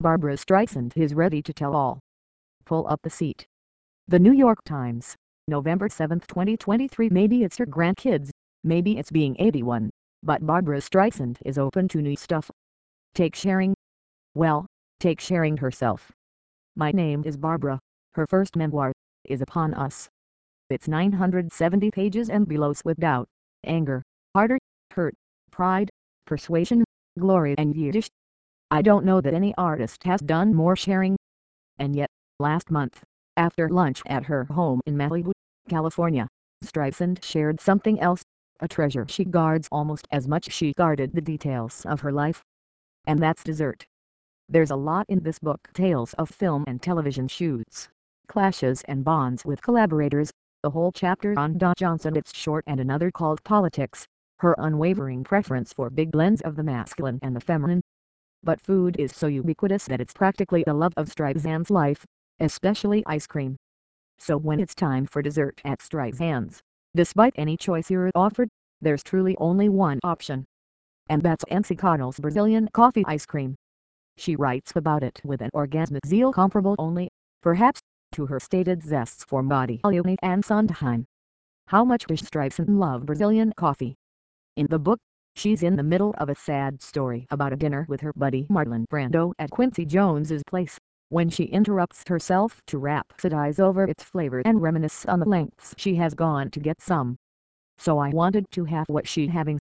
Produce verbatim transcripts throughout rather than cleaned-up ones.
Barbra Streisand is ready to tell all. Pull up the seat. The New York Times, November seventh twenty twenty-three. Maybe it's her grandkids, maybe it's being eighty-one, but Barbra Streisand is open to new stuff. Take sharing? Well, take sharing herself. My name is Barbra. Her first memoir is upon us. It's nine hundred seventy pages and belows with doubt, anger, heartache, hurt, pride, persuasion, glory and Yiddish. I don't know that any artist has done more sharing. And yet, last month, after lunch at her home in Malibu, California, Streisand shared something else, a treasure she guards almost as much as she guarded the details of her life. And that's dessert. There's a lot in this book, tales of film and television shoots, clashes and bonds with collaborators, a whole chapter on Don Johnson. It's short, and another called Politics, her unwavering preference for big blends of the masculine and the feminine. But food is so ubiquitous that it's practically the love of Streisand's life, especially ice cream. So when it's time for dessert at Streisand's, despite any choice you're offered, there's truly only one option. And that's M C Connell's Brazilian coffee ice cream. She writes about it with an orgasmic zeal comparable only, perhaps, to her stated zests for Modigliani and Sondheim. How much does Streisand love Brazilian coffee? In the book, she's in the middle of a sad story about a dinner with her buddy Marlon Brando at Quincy Jones's place, when she interrupts herself to rhapsodize over its flavor and reminisce on the lengths she has gone to get some. So I wanted to have what she's having.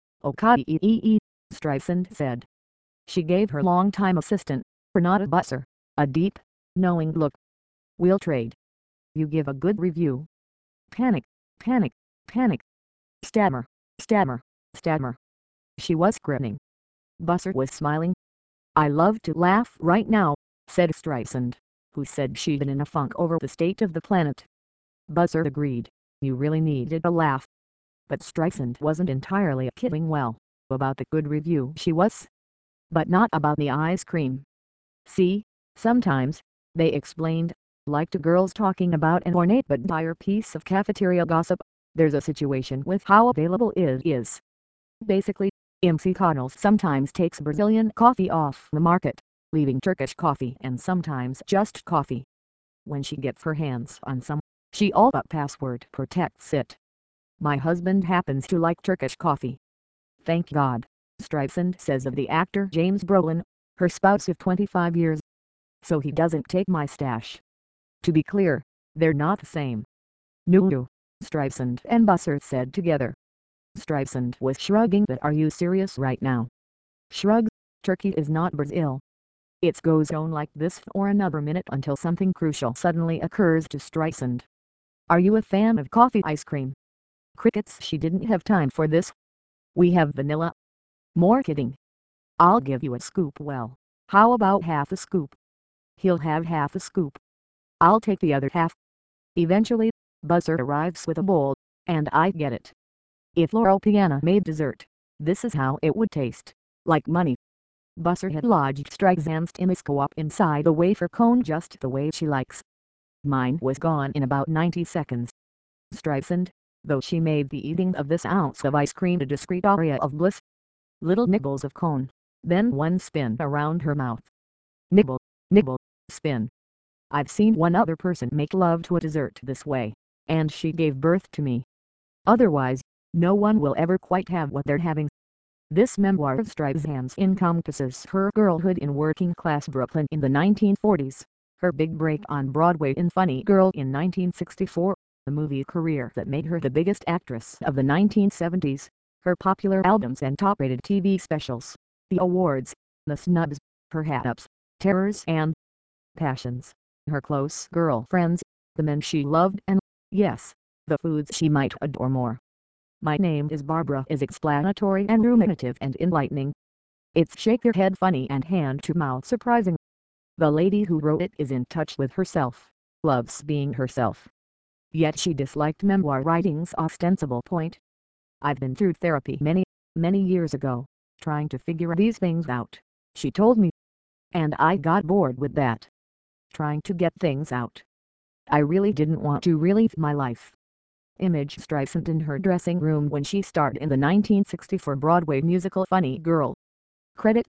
Okay, Streisand said. She gave her longtime assistant, Renata Busser, a deep, knowing look. We'll trade. You give a good review. Panic, panic, panic. Stammer, stammer, stammer. She was grinning. Busser was smiling. I love to laugh right now, said Streisand, who said she'd been in a funk over the state of the planet. Busser agreed. You really needed a laugh. But Streisand wasn't entirely kidding. Well, about the good review she was. But not about the ice cream. See, sometimes, they explained, like two girls talking about an ornate but dire piece of cafeteria gossip, there's a situation with how available it is. Basically, M C Connell's sometimes takes Brazilian coffee off the market, leaving Turkish coffee and sometimes just coffee. When she gets her hands on some, she all but password protects it. My husband happens to like Turkish coffee. Thank God, Streisand says of the actor James Brolin, her spouse of twenty-five years. So he doesn't take my stash. To be clear, they're not the same. No, Streisand and Busser said together. Streisand was shrugging. But are you serious right now? Shrugs, Turkey is not Brazil. It goes on like this for another minute until something crucial suddenly occurs to Streisand. Are you a fan of coffee ice cream? Crickets. She didn't have time for this. We have vanilla. More kidding. I'll give you a scoop. Well, how about half a scoop? He'll have half a scoop. I'll take the other half. Eventually, Busser arrives with a bowl, and I get it. If Laurel Piana made dessert, this is how it would taste. Like money. Busser had lodged Streisand's Imiscoop inside a wafer cone just the way she likes. Mine was gone in about ninety seconds. Streisand, though she made the eating of this ounce of ice cream a discreet aria of bliss. Little nibbles of cone, then one spin around her mouth. Nibble, nibble, spin. I've seen one other person make love to a dessert this way, and she gave birth to me. Otherwise, no one will ever quite have what they're having. This memoir of Streisand's encompasses her girlhood in working-class Brooklyn in the nineteen forties, her big break on Broadway in Funny Girl in nineteen sixty-four, the movie career that made her the biggest actress of the nineteen seventies, her popular albums and top-rated T V specials, the awards, the snubs, her hat-ups, terrors and passions, her close girlfriends, the men she loved and, yes, the foods she might adore more. My name is Barbra is explanatory and ruminative and enlightening. It's shake your head funny and hand-to-mouth surprising. The lady who wrote it is in touch with herself, loves being herself. Yet she disliked memoir writing's ostensible point. I've been through therapy many, many years ago, trying to figure these things out, she told me. And I got bored with that. Trying to get things out. I really didn't want to relive my life. Image Streisand in her dressing room when she starred in the nineteen sixty-four Broadway musical Funny Girl. Credit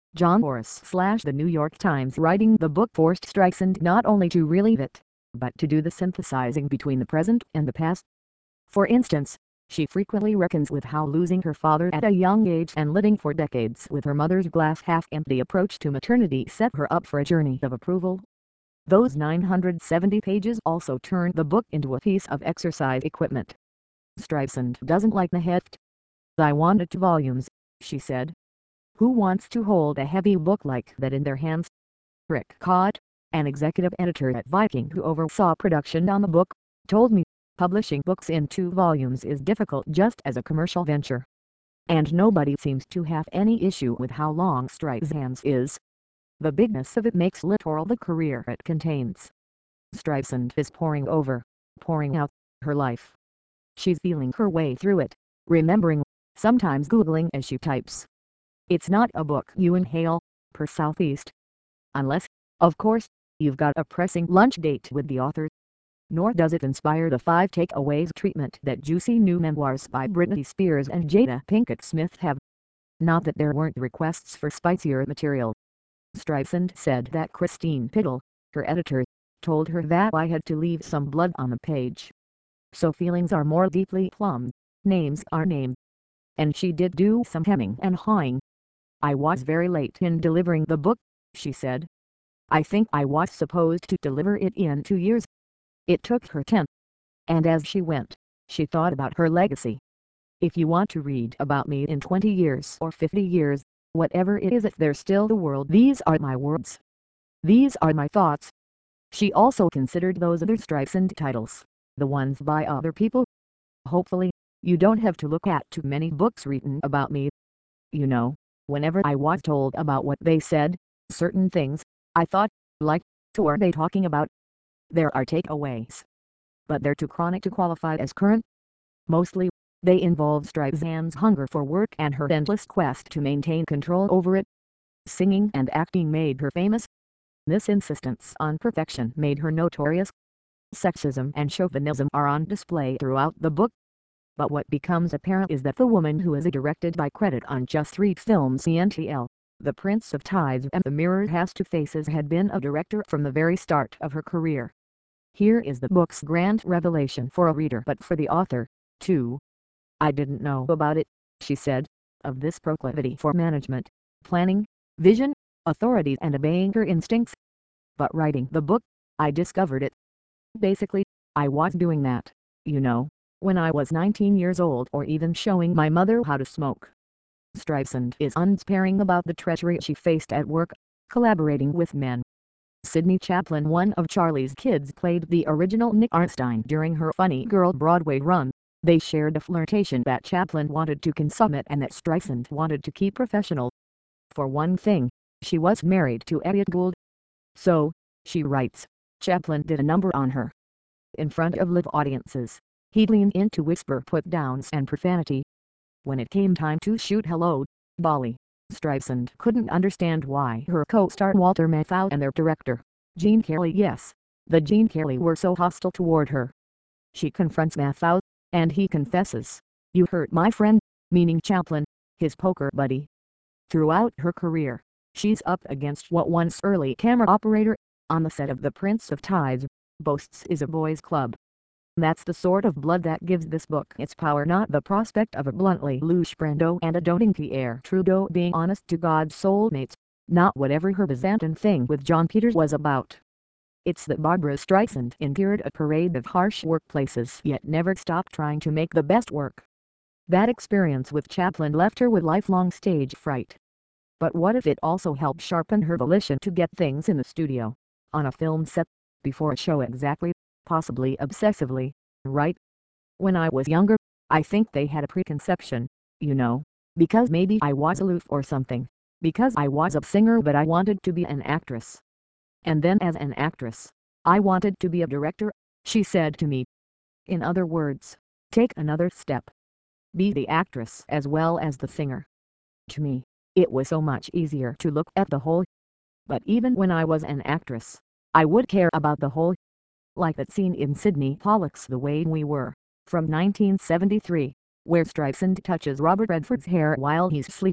John Morris slash the New York Times. Writing the book forced Streisand not only to relive it, but to do the synthesizing between the present and the past. For instance, she frequently reckons with how losing her father at a young age and living for decades with her mother's glass-half-empty approach to maternity set her up for a journey of approval. Those nine hundred seventy pages also turned the book into a piece of exercise equipment. Streisand doesn't like the heft. "I wanted two volumes," she said. "Who wants to hold a heavy book like that in their hands?" Rick Cott, an executive editor at Viking who oversaw production on the book, told me, "Publishing books in two volumes is difficult just as a commercial venture. And nobody seems to have any issue with how long Streisand's is. The bigness of it makes littoral the career it contains." Streisand is pouring over, pouring out, her life. She's feeling her way through it, remembering, sometimes googling as she types. It's not a book you inhale, per Southeast. Unless, of course, you've got a pressing lunch date with the author. Nor does it inspire the five takeaways treatment that juicy new memoirs by Britney Spears and Jada Pinkett Smith have. Not that there weren't requests for spicier material. Streisand said that Christine Piddle, her editor, told her that I had to leave some blood on the page. So feelings are more deeply plumbed, names are named. And she did do some hemming and hawing. "I was very late in delivering the book," she said. "I think I was supposed to deliver it in two years. It took her ten. And as she went, she thought about her legacy. If you want to read about me in twenty years or fifty years, whatever it is, if there's still the world, these are my words. These are my thoughts." She also considered those other Streisand titles, the ones by other people. "Hopefully, you don't have to look at too many books written about me. You know, whenever I was told about what they said, certain things, I thought, like, who are they talking about? There are takeaways. But they're too chronic to qualify as current. Mostly, they involve Streisand's hunger for work and her endless quest to maintain control over it. Singing and acting made her famous. This insistence on perfection made her notorious. Sexism and chauvinism are on display throughout the book. But what becomes apparent is that the woman who is directed by credit on just three films, N T L, The Prince of Tides and The Mirror Has Two Faces, had been a director from the very start of her career. Here is the book's grand revelation for a reader, but for the author, too. "I didn't know about it," she said, "of this proclivity for management, planning, vision, authority and obeying her instincts. But writing the book, I discovered it. Basically, I was doing that, you know, when I was nineteen years old, or even showing my mother how to smoke." Streisand is unsparing about the treachery she faced at work, collaborating with men. Sidney Chaplin, one of Charlie's kids, played the original Nick Arnstein during her Funny Girl Broadway run. They shared a flirtation that Chaplin wanted to consummate and that Streisand wanted to keep professional. For one thing, she was married to Elliot Gould. So, she writes, Chaplin did a number on her. In front of live audiences, he'd lean in to whisper put-downs and profanity. When it came time to shoot Hello, Dolly, Streisand couldn't understand why her co-star Walter Matthau and their director, Gene Kelly, yes, the Gene Kelly, were so hostile toward her. She confronts Matthau, and he confesses, "You hurt my friend," meaning Chaplin, his poker buddy. Throughout her career, she's up against what one early camera operator, on the set of The Prince of Tides, boasts is a boys' club. That's the sort of blood that gives this book its power, not the prospect of a bluntly louche Brando and a doting Pierre Trudeau being honest-to-God soulmates, not whatever her Byzantine thing with Jon Peters was about. It's that Barbra Streisand endured a parade of harsh workplaces yet never stopped trying to make the best work. That experience with Chaplin left her with lifelong stage fright. But what if it also helped sharpen her volition to get things in the studio, on a film set, before a show exactly, possibly obsessively, right? When I was younger, I think they had a preconception, you know, because maybe I was aloof or something, because I was a singer but I wanted to be an actress. And then as an actress, I wanted to be a director," she said to me. "In other words, take another step. Be the actress as well as the singer." To me, it was so much easier to look at the whole. But even when I was an actress, I would care about the whole. Like that scene in Sydney Pollack's The Way We Were, from nineteen seventy-three, where Streisand touches Robert Redford's hair while he's sleeping.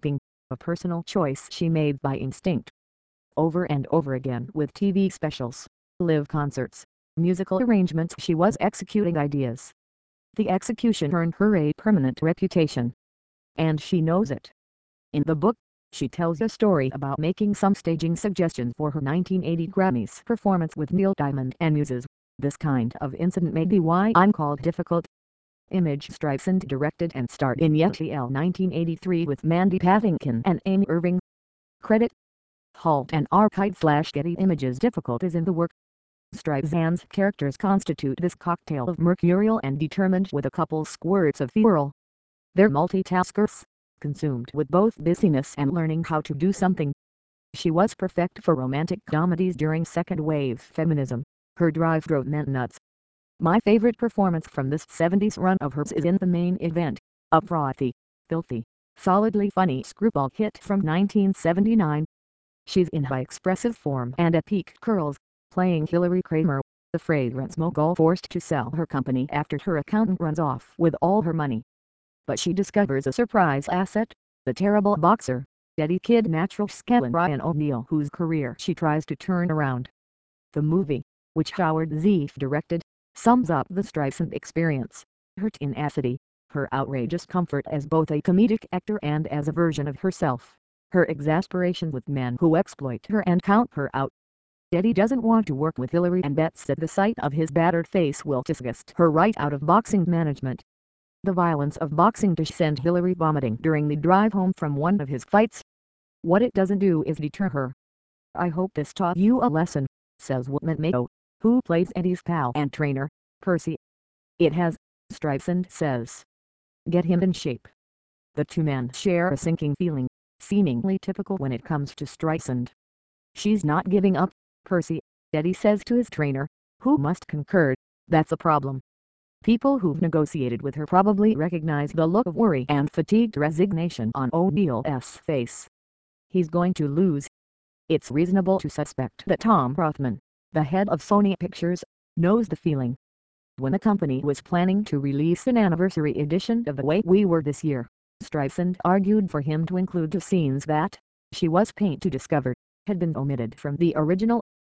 a personal choice she made by instinct. Over and over again with T V specials, live concerts, musical arrangements she was executing ideas. The execution earned her a permanent reputation. And she knows it. In the book, she tells a story about making some staging suggestions for her nineteen eighty Grammys performance with Neil Diamond and muses. This kind of incident may be why I'm called difficult. Image Streisand directed and starred in Yeti L nineteen eighty-three with Mandy Patinkin and Amy Irving. Credit: Halt and archive slash Getty Images. Difficult is in the work. Streisand's characters constitute this cocktail of mercurial and determined with a couple squirts of feral. They're multitaskers, consumed with both busyness and learning how to do something. She was perfect for romantic comedies during second-wave feminism. Her drive drove men nuts. My favorite performance from this seventies run of hers is in The Main Event, a frothy, filthy, solidly funny screwball hit from nineteen seventy-nine. She's in high expressive form and at peak curls, playing Hillary Kramer, the fragrance mogul forced to sell her company after her accountant runs off with all her money. But she discovers a surprise asset, the terrible boxer, Eddie Kid natural skeleton Ryan O'Neal, whose career she tries to turn around. The movie, which Howard Zieff directed, sums up the Streisand experience, her tenacity, her outrageous comfort as both a comedic actor and as a version of herself, her exasperation with men who exploit her and count her out. Eddie doesn't want to work with Hillary and bets that the sight of his battered face will disgust her right out of boxing management. The violence of boxing does send Hillary vomiting during the drive home from one of his fights. What it doesn't do is deter her. I hope this taught you a lesson, says Whitman Mayo, who plays Eddie's pal and trainer, Percy. It has, Streisand says. Get him in shape. The two men share a sinking feeling, seemingly typical when it comes to Streisand. She's not giving up, Percy, Eddie says to his trainer, who must concur. That's a problem. People who've negotiated with her probably recognize the look of worry and fatigued resignation on O'Neal's face. He's going to lose. It's reasonable to suspect that Tom Rothman, the head of Sony Pictures, knows the feeling. When the company was planning to release an anniversary edition of The Way We Were this year, Streisand argued for him to include the scenes that, she was pained to discover, had been omitted from the original.